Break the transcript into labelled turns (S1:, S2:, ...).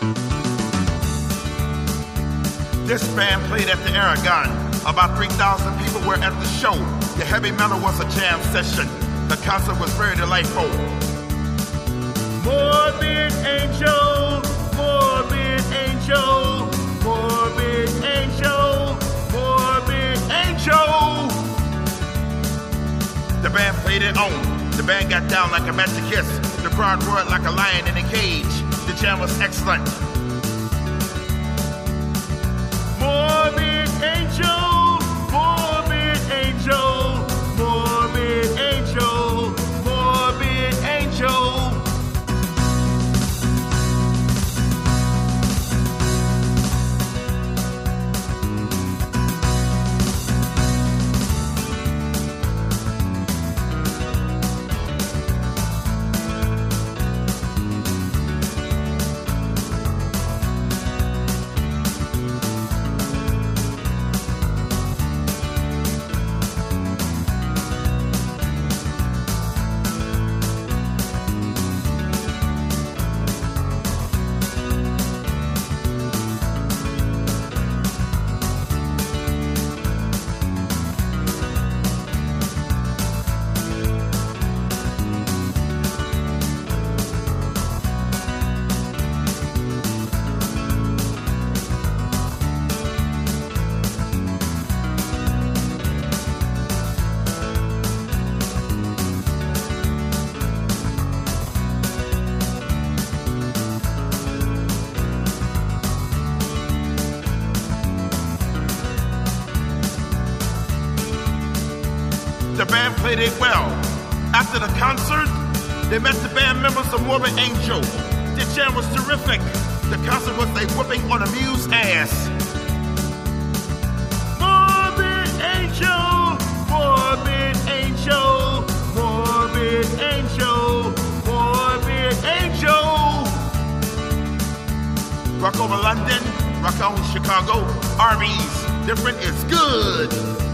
S1: This band played at the Aragon. About 3,000 people were at the show. The heavy metal was a jam session. The concert was very delightful.
S2: Morbid Angel, Morbid Angel, Morbid Angel, Morbid Angel.
S1: The band played it on. The band got down like a magic kiss. The crowd roared like a lion in a cage. The jam was excellent.
S2: Morbid Angel, Morbid Angel, Morbid Angel, Morbid Angel.
S1: The band played it well. After the concert, they met the band members of Morbid Angel. The jam was terrific. The concert was a whooping on a muse's ass.
S2: Morbid Angel, Morbid Angel, Morbid Angel, Morbid Angel.
S1: Rock over London, rock on Chicago. Arby's, different is good.